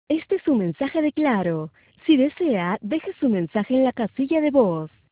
Este es su mensaje de Claro. Si desea, deje su mensaje en la casilla de voz.